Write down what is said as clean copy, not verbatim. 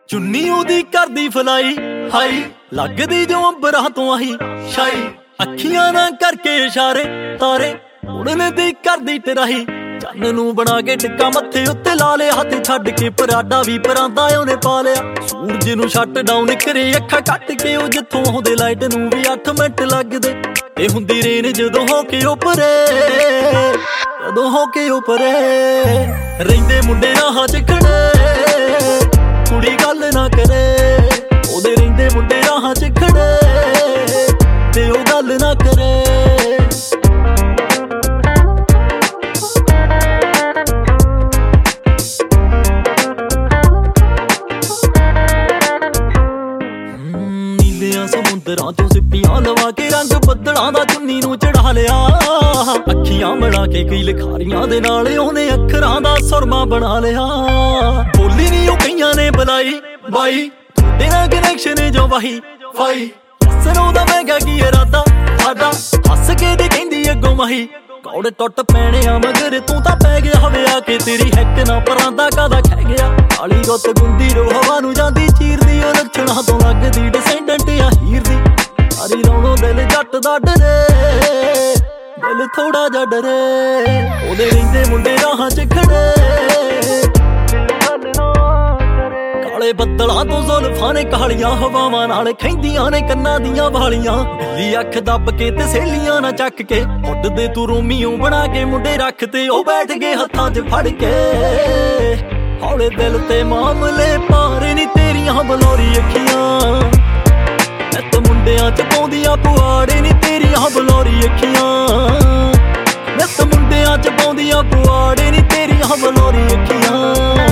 ਚੁੰਨੀ ਉਹਦੀ ਕਰਦੀ ਫਲਾਈ ਹਾਈ, ਲੱਗਦੀ ਜੋ ਅੰਬਰਾਂ ਤੋਂ ਆਹੀ ਸ਼ਾਈ। ਅੱਖੀਆਂ ਨਾ ਕਰਕੇ ਇਸ਼ਾਰੇ ਤਾਰੇ ਉੜਨ ਦੀ ਕਰਦੀ ਟਰਾਹੀ। ਚੰਨ ਨੂੰ ਬਣਾ ਕੇ ਟਿੱਕਾ ਮੱਥੇ ਉੱਤੇ ਲਾ ਲਿਆ, ਹੱਥ ਛੱਡ ਕੇ ਪਰਾਡਾ ਵੀ ਪਰਾਂਦਾ ਉਹਨੇ ਪਾ ਲਿਆ। ਸੂਰਜ ਨੂੰ ਸ਼ਟ ਡਾਊਨ ਕਰੇ ਅੱਖਾਂ ਕੱਟ ਕੇ, ਉਹ ਜਿੱਥੋਂ ਆਉਂਦੇ ਲਾਈਟ ਨੂੰ ਵੀ 8 ਮਿੰਟ ਲੱਗਦੇ। ਇਹ ਹੁੰਦੀ ਰੇਨ ਜਦੋਂ ਹੋ ਕੇ ਉੱਪਰੇ, ਜਦੋਂ ਹੋ ਕੇ ਉੱਪਰੇ ਰਹਿੰਦੇ ਮੁੰਡੇ ਰਾਹਾਂ 'ਚ ਖੜੇ, ਕੁੜੀ ਗੱਲ ਨਾ ਕਰੇ। ਉਹਦੇ ਰਹਿੰਦੇ ਮੁੰਡੇ ਰਾਹਾਂ 'ਚ ਖੜੇ ਤੇ ਉਹ ਗੱਲ ਨਾ ਕਰੇ। ਸਮੁੰਦਰਾਂ ਚੋਂ ਸਿੱਪੀਆਂ ਲਵਾ ਕੇ ਰੰਗ ਬੱਦਲਾਂ ਦਾ ਚੁੰਨੀ ਨੂੰ ਚੜਾ ਲਿਆ। ਅੱਖੀਆਂ ਮਿਲਾ ਕੇ ਕਈ ਲਿਖਾਰੀਆਂ ਦੇ ਨਾਲ ਉਹਨੇ ਅੱਖਰਾਂ ਦਾ ਸੁਰਮਾ ਬਣਾ ਲਿਆ। ਬੋਲੀ ਨੀ ਉਹ ਕਈਆਂ ਨੇ ਬੁਲਾਈ ਬਾਈ, ਤੇਰਾ ਕਨੈਕਸ਼ਨ ਜੋ ਵਾਹੀ ਫਾਈ। ਹੱਸਣੋਂ ਦਾ ਮਹਿੰਗਾ ਕੀ ਇਰਾਦਾ ਸਾਡਾ, ਹੱਸ ਕੇ ਤੇ ਕਹਿੰਦੀ ਅੱਗੋਂ ਮਾਹੀ। ਕੌੜੇ ਟੁੱਟ ਪੈਣੇ ਆ ਮਗਰ ਤੂੰ ਤਾਂ ਪੈ ਗਿਆ ਹਵੇ ਆ ਕੇ, ਤੇਰੀ ਹੈਕ ਨਾ ਪਰਾਂਦਾ ਕਾਦਾ ਖਹਿ ਗਿਆ। ਕਾਲੀ ਰੁੱਤ ਗੁੰਦੀ ਰੋ ਹਵਾ ਨੂੰ ਜਾਂਦੀ ਚੀਰਦੀ, ਉਹ ਲੱਛਣਾਂ ਤੋਂ ਲੱਗਦੀ ਡਿਸੈਂਡੈਂਟ ਆ ਹੀਰ ਦੀ। ਸਾਰੀ ਰੌਣੋ ਦਿਲ ਜੱਟ ਦਾ ਡਰੇ, ਦਿਲ ਥੋੜਾ ਜਿਹਾ ਡਰੇ। ਉਹਦੇ ਰਹਿੰਦੇ ਮੁੰਡੇ ਰਾਹਾਂ 'ਚ ਖੜੇ, ਕਾਲੇ ਬੱਦਲਾਂ ਤੋਂ ਜ਼ੁਲਫਾਂ ਨੇ ਕਾਲੀਆਂ ਹਵਾਵਾਂ ਨਾਲ ਖੈਂਦੀਆਂ ਨੇ ਕੰਨਾਂ ਦੀਆਂ ਵਾਲੀਆਂ। ਬਿੱਲੀ ਅੱਖ ਦੱਬ ਕੇ ਤੇ ਸਹੇਲੀਆਂ ਨਾ ਚੱਕ ਕੇ, ਉੱਡਦੇ ਤੂੰ ਰੋਮੀਓ ਬਣਾ ਕੇ ਮੁੰਡੇ ਰੱਖ ਤੇ ਉਹ ਬੈਠ ਗਏ ਹੱਥਾਂ 'ਚ ਫੜ ਕੇ। ਹੌਲੇ ਦਿਲ ਤੇ ਮਾਮਲੇ ਭਾਰੇ ਨੀ ਤੇਰੀਆਂ ਬਲੌਰੀ ਅੱਖੀਆਂ, ਨਿੱਤ ਮੁੰਡਿਆਂ 'ਚ ਪਾਉਂਦੀਆਂ ਪੁਆੜੇ ਨੀ ਤੇਰੀਆਂ ਬਲੌਰੀ ਅੱਖੀਆਂ। ਨਿੱਤ ਮੁੰਡਿਆਂ 'ਚ ਪਾਉਂਦੀਆਂ ਪੁਆੜੇ ਨੀ ਤੇਰੀਆਂ ਬਲੌਰੀ ਅੱਖੀਆਂ।